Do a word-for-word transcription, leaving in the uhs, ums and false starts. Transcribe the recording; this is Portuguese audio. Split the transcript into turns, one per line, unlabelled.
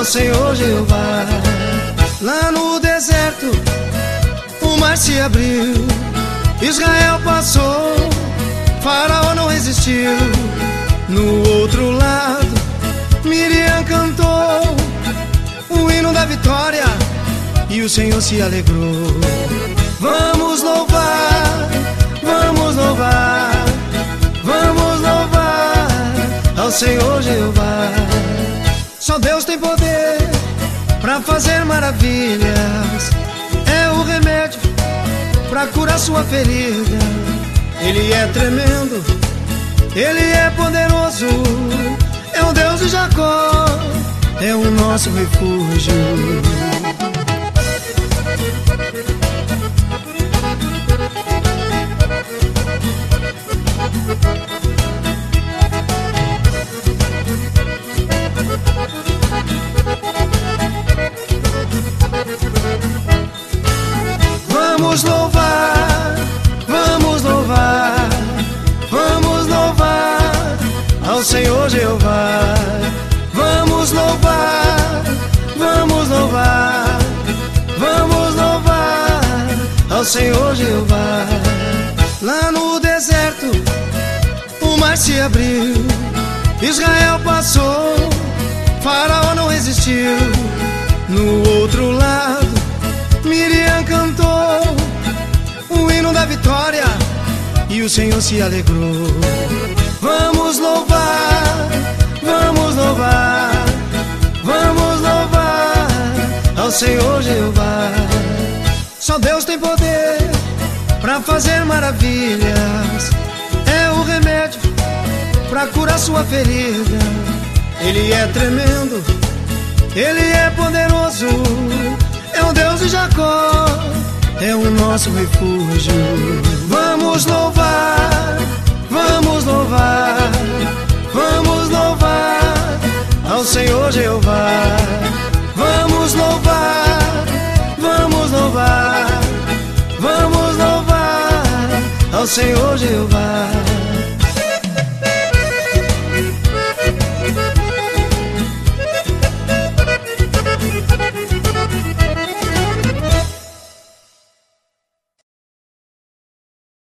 ao Senhor Jeová. Lá no deserto o mar se abriu, Israel passou, Faraó não resistiu. No outro lado Miriam cantou o hino da vitória e o Senhor se alegrou. Vamos louvar, vamos louvar, vamos louvar ao Senhor Jeová. Só Deus tem poder pra fazer maravilhas, é o remédio pra curar sua ferida. Ele é tremendo, Ele é poderoso, é o Deus de Jacó, é o nosso refúgio. Vamos louvar, vamos louvar, vamos louvar ao Senhor Jeová. Vamos louvar, vamos louvar, vamos louvar ao Senhor Jeová. Lá no deserto o mar se abriu, Israel passou, Faraó não resistiu. No outro lado Miriam cantou o hino da vitória e o Senhor se alegrou. Vamos louvar, vamos louvar, vamos louvar ao Senhor Jeová. Só Deus tem poder pra fazer maravilhas, é o remédio pra curar sua ferida. Ele é tremendo, Ele é poderoso, é o Deus de Jacó, é o nosso refúgio. Vamos louvar, vamos louvar, vamos louvar ao Senhor Jeová. Vamos louvar, vamos louvar, vamos louvar ao Senhor Jeová.